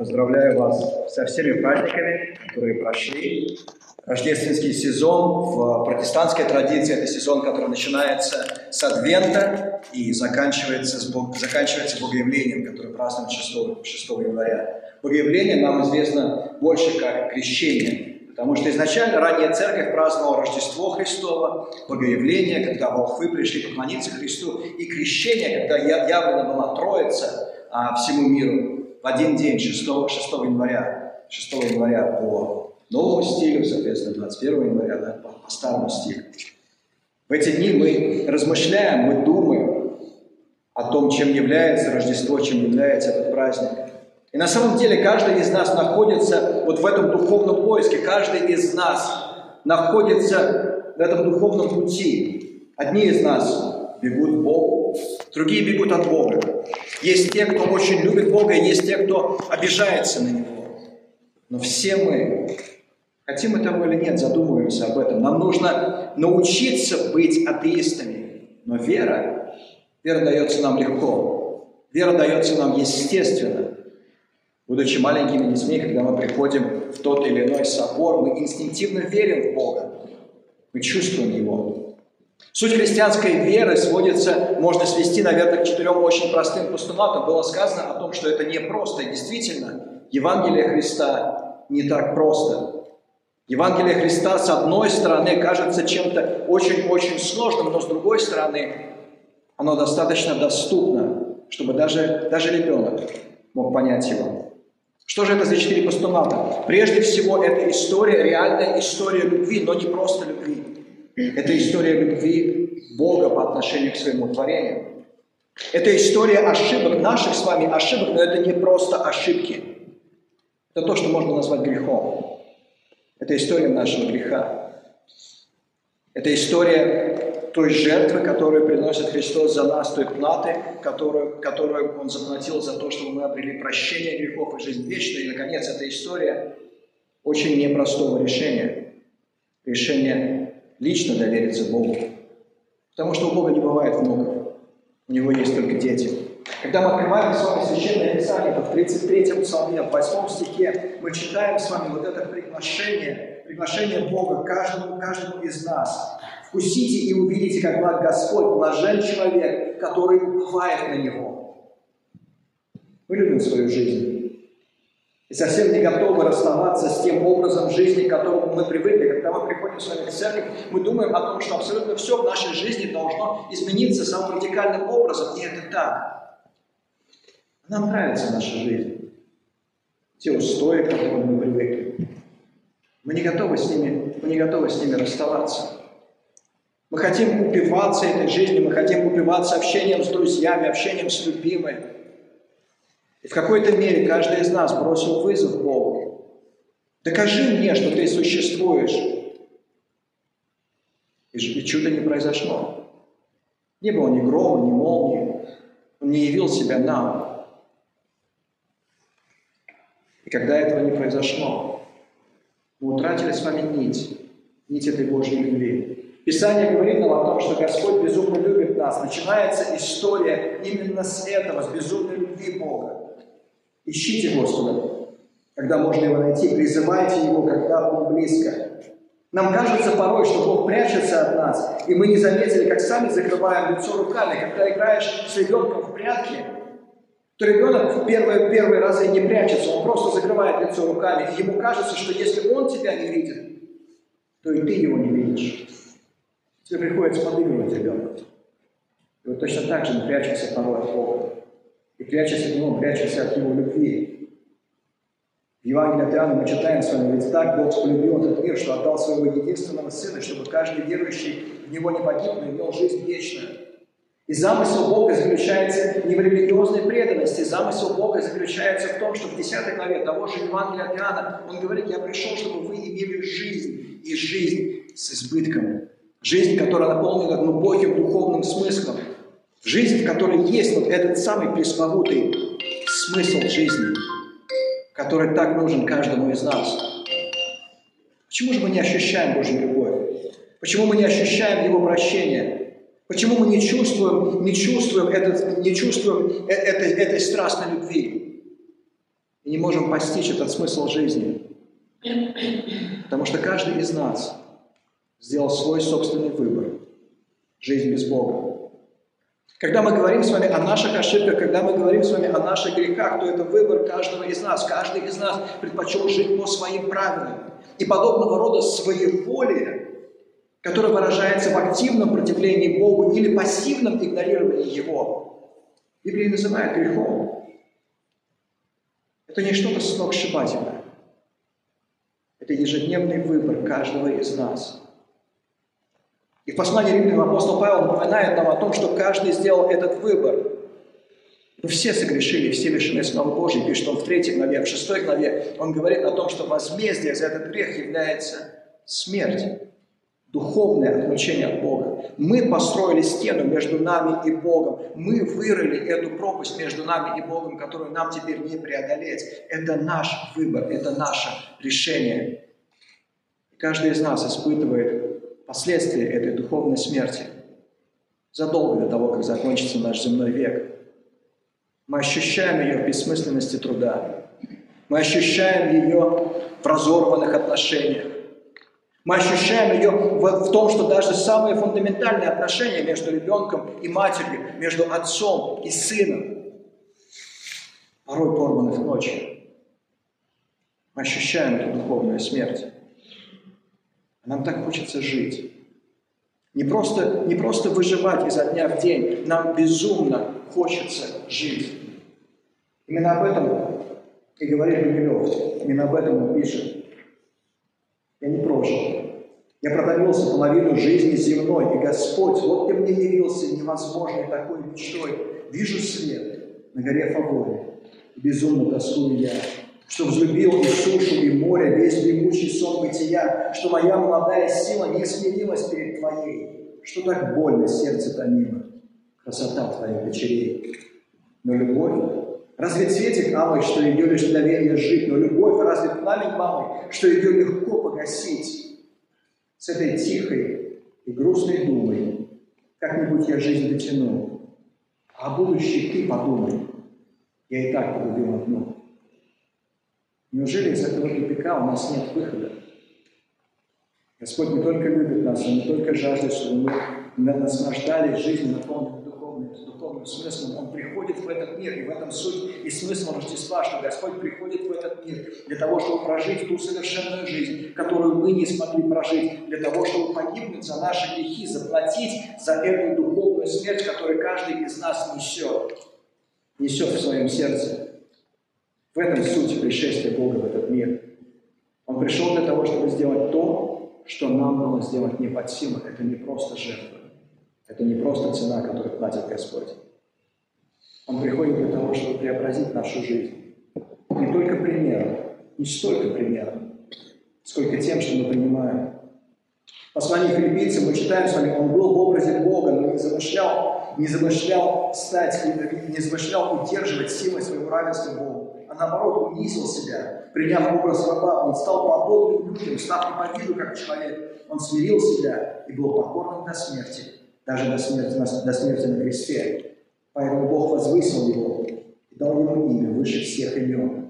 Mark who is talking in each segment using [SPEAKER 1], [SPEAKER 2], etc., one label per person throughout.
[SPEAKER 1] Поздравляю вас со всеми праздниками, которые прошли. Рождественский сезон в протестантской традиции – это сезон, который начинается с Адвента и заканчивается Богоявлением, которое празднуем 6 января. Богоявление нам известно больше как крещение, потому что изначально ранняя церковь праздновала Рождество Христово, Богоявление, когда волхвы пришли поклониться Христу, и крещение, когда явлена была Троица всему миру в один день, 6 января по новому стилю, соответственно, 21 января по старому стилю. В эти дни мы размышляем, мы думаем о том, чем является Рождество, чем является этот праздник. И на самом деле каждый из нас находится вот в этом духовном поиске, каждый из нас находится в этом духовном пути. Одни из нас бегут к Богу, другие бегут от Бога. Есть те, кто очень любит Бога, и есть те, кто обижается на Него. Но все мы, хотим мы того или нет, задумываемся об этом. Нам нужно научиться быть атеистами. Но вера дается нам легко. Вера дается нам естественно. Будучи маленькими детьми, когда мы приходим в тот или иной собор, мы инстинктивно верим в Бога. Мы чувствуем Его. Суть христианской веры можно свести, наверное, к 4 очень простым постулатам. Было сказано о том, что это непросто. И действительно, Евангелие Христа не так просто. Евангелие Христа, с одной стороны, кажется чем-то очень-очень сложным, но с другой стороны, оно достаточно доступно, чтобы даже ребенок мог понять его. Что же это за 4 постулата? Прежде всего, это история, реальная история любви, но не просто любви. Это история любви Бога по отношению к своему творению. Это история ошибок, наших с вами ошибок, но это не просто ошибки. Это то, что можно назвать грехом. Это история нашего греха. Это история той жертвы, которую приносит Христос за нас, той платы, которую Он заплатил за то, чтобы мы обрели прощение грехов и жизнь вечную. И, наконец, это история очень непростого решения. Решение лично довериться Богу. Потому что у Бога не бывает внуков. У Него есть только дети. Когда мы открываем с вами Священное Писание, то в 33-м псалме, в 8 стихе, мы читаем с вами вот это приглашение Бога каждому из нас. «Вкусите и увидите, как благ Господь, блажен человек, который уповает на Него». Мы любим свою жизнь. И совсем не готовы расставаться с тем образом жизни, к которому мы привыкли. Когда мы приходим с вами в церковь, мы думаем о том, что абсолютно все в нашей жизни должно измениться самым радикальным образом. И это так. Нам нравится наша жизнь. Те устои, к которым мы привыкли. Мы не готовы с ними расставаться. Мы хотим упиваться этой жизнью, мы хотим упиваться общением с друзьями, общением с любимой. И в какой-то мере каждый из нас бросил вызов Богу. Докажи мне, что ты существуешь. И чудо не произошло. Не было ни грома, ни молнии. Он не явил себя нам. И когда этого не произошло, мы утратили с вами нить этой Божьей любви. Писание говорит нам о том, что Господь безумно любит нас. Начинается история именно с этого, с безумной любви Бога. Ищите Господа, когда можно Его найти, призывайте Его, когда Он близко. Нам кажется порой, что Бог прячется от нас, и мы не заметили, как сами закрываем лицо руками. Когда играешь с ребенком в прятки, то ребенок в первые разы не прячется, он просто закрывает лицо руками, и ему кажется, что если он тебя не видит, то и ты его не видишь. Тебе приходится подыгрывать ребенку. И вот точно так же мы прячемся порой от Бога. И прячемся от Него, прячемся от Его любви. В Евангелии от Иоанна мы читаем с вами: «Ведь так Бог полюбил этот мир, что отдал Своего единственного Сына, чтобы каждый верующий в Него не погиб, но имел жизнь вечную». И замысел Бога заключается не в религиозной преданности. Замысел Бога заключается в том, что в 10 главе того же Евангелия от Иоанна Он говорит: «Я пришел, чтобы вы имели жизнь, и жизнь с избытком». Жизнь, которая наполнена глубоким духовным смыслом. Жизнь, в которой есть вот этот самый пресловутый смысл жизни, который так нужен каждому из нас. Почему же мы не ощущаем Божью любовь? Почему мы не ощущаем Его прощения? Почему мы не чувствуем этой страстной любви? и не можем постичь этот смысл жизни. Потому что каждый из нас сделал свой собственный выбор. Жизнь без Бога. Когда мы говорим с вами о наших ошибках, когда мы говорим с вами о наших грехах, то это выбор каждого из нас. Каждый из нас предпочел жить по своим правилам. И подобного рода своеволие, которое выражается в активном противлении Богу или пассивном игнорировании Его, Библия называет грехом. Это не что-то сногсшибательное. Это ежедневный выбор каждого из нас. И в послании Римлянам апостол Павел напоминает нам о том, что каждый сделал этот выбор. Мы все согрешили, все лишены славы Божьей, пишет он в 3 главе, в 6 главе. Он говорит о том, что возмездие за этот грех является смерть, духовное отлучение от Бога. Мы построили стену между нами и Богом. Мы вырыли эту пропасть между нами и Богом, которую нам теперь не преодолеть. Это наш выбор, это наше решение. И каждый из нас испытывает последствия этой духовной смерти задолго до того, как закончится наш земной век. Мы ощущаем ее в бессмысленности труда. Мы ощущаем ее в разорванных отношениях. Мы ощущаем ее в том, что даже самые фундаментальные отношения между ребенком и матерью, между отцом и сыном, порой порваны в ночь. Мы ощущаем эту духовную смерть. Нам так хочется жить. Не просто выживать изо дня в день. Нам безумно хочется жить. Именно об этом и говорит Гумилев. Именно об этом он пишет. Я не прожил. Я продавился половину жизни земной, и Господь, вот ты мне явился невозможной такой мечтой. Вижу свет на горе Фаворе, и безумно тоскую я, что взлюбил и сушу, и море, весь дремучий сон бытия, что моя молодая сила не смирилась перед Твоей, что так больно сердце томимо, красота Твоих дочерей. Но любовь, разве цветик алый, что ее лишь мгновение жить, но любовь, разве пламень малый, что ее легко погасить? С этой тихой и грустной думой как-нибудь я жизнь дотяну, а о будущей ты подумай, я и так погубил одну. Неужели из этого тупика у нас нет выхода? Господь не только любит нас, Он не только жаждет, чтобы мы наслаждались жизнью, наполненной духовным смыслом. Он приходит в этот мир, и в этом суть и смысл Рождества, что Господь приходит в этот мир для того, чтобы прожить ту совершенную жизнь, которую мы не смогли прожить, для того, чтобы погибнуть за наши грехи, заплатить за эту духовную смерть, которую каждый из нас несет в своем сердце. В этом суть пришествия Бога в этот мир. Он пришел для того, чтобы сделать то, что нам было сделать не под силу. Это не просто жертва. Это не просто цена, которую платит Господь. Он приходит для того, чтобы преобразить нашу жизнь. Не только примером, не столько примером, сколько тем, что мы принимаем. В послании Филиппийцам мы читаем с вами, он был в образе Бога, но не замышлял удерживать силой своего равенства Богу, а наоборот унизил себя, приняв образ раба. Он стал подобным людям, став не по виду как человек. Он смирил себя и был покорным до смерти, даже до смерти на кресте. Поэтому Бог возвысил его и дал ему имя выше всех имен.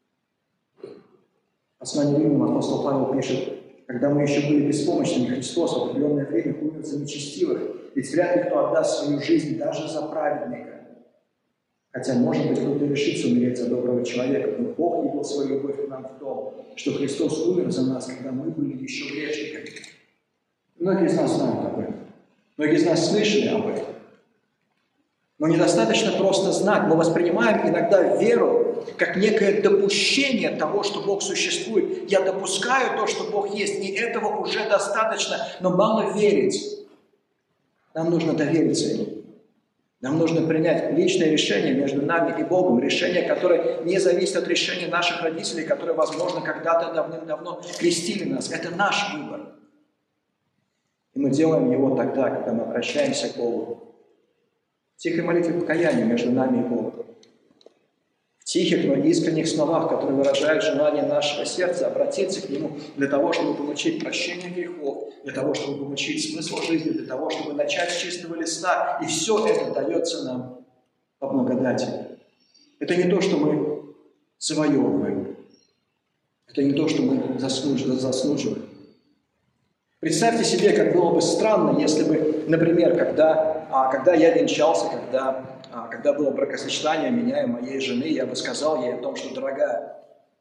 [SPEAKER 1] В послании Римлянам апостол Павел пишет, когда мы еще были беспомощными, Христос в определенное время умер за нечестивых, ведь вряд ли кто отдаст свою жизнь даже за праведника. Хотя, может быть, кто-то решится умереть за доброго человека, но Бог явил свою любовь к нам в том, что Христос умер за нас, когда мы были еще грешниками. Многие из нас знают об этом. Многие из нас слышали об этом. Но недостаточно просто знать. Мы воспринимаем иногда веру как некое допущение того, что Бог существует. Я допускаю то, что Бог есть. И этого уже достаточно, но мало верить. Нам нужно довериться Ему. Нам нужно принять личное решение между нами и Богом. Решение, которое не зависит от решения наших родителей, которые, возможно, когда-то давным-давно крестили нас. Это наш выбор. И мы делаем его тогда, когда мы обращаемся к Богу. В тихой молитве покаяния между нами и Богом. В тихих, но искренних словах, которые выражают желание нашего сердца обратиться к Нему для того, чтобы получить прощение грехов, для того, чтобы получить смысл жизни, для того, чтобы начать с чистого листа. И все это дается нам по благодати. Это не то, что мы завоевываем. Это не то, что мы заслуживаем. Представьте себе, как было бы странно, если бы, например, когда я венчался, когда было бракосочетание меня и моей жены, я бы сказал ей о том, что, дорогая,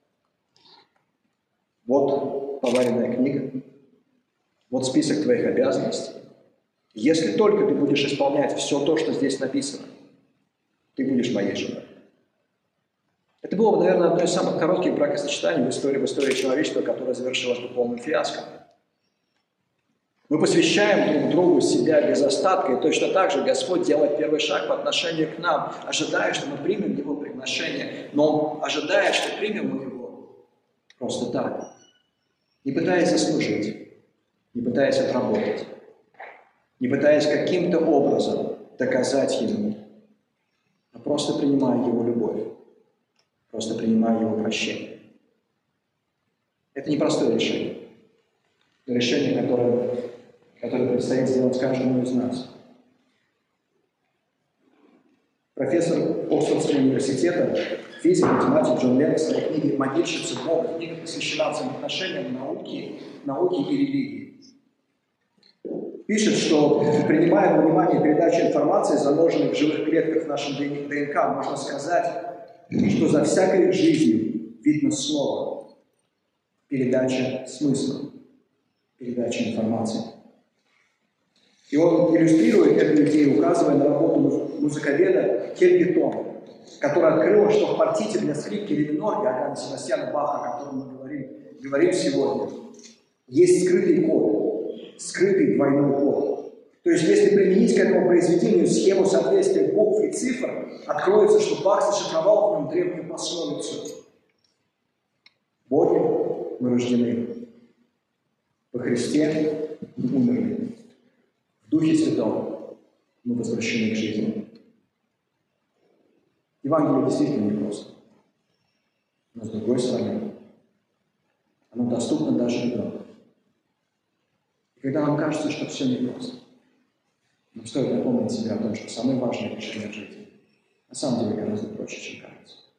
[SPEAKER 1] вот поваренная книга, вот список твоих обязанностей. Если только ты будешь исполнять все то, что здесь написано, ты будешь моей женой. Это было бы, наверное, одно из самых коротких бракосочетаний в истории человечества, которое завершилось бы полным фиаско. Мы посвящаем друг другу себя без остатка, и точно так же Господь делает первый шаг по отношению к нам, ожидая, что мы примем Его приглашение, но Он ожидает, что примем мы Его просто так, не пытаясь заслужить, не пытаясь отработать, не пытаясь каким-то образом доказать Ему, а просто принимая Его любовь, просто принимая Его прощение. Это непростое решение. Это решение, которое предстоит сделать каждому из нас. Профессор Оксфордского университета, физик, математик Джон Леннокс в своей книге «Могильщица Бога», книга посвящена взаимоотношениям науки и религии, пишет, что, принимая во внимание передачу информации, заложенной в живых клетках в нашем ДНК, можно сказать, что за всякой жизнью видно слово, передача смысла, передача информации. И он иллюстрирует эту идею, указывая на работу музыковеда Хельги Тона, которая открыла, что в партите для скрипки ре минор Иоганна Себастьяна Баха, о котором мы говорим сегодня, есть скрытый код, скрытый двойной код. То есть, если применить к этому произведению схему соответствия букв и цифр, откроется, что Бах зашифровал в нем древнюю пословицу. Боги мы рождены, во Христе мы умерли, в Духе Святом мы возвращены к жизни. Евангелие действительно непросто, но с другой стороны, оно доступно даже ребенку. И когда нам кажется, что все непросто, нам стоит напомнить себе о том, что самое важное решение в жизни на самом деле гораздо проще, чем кажется.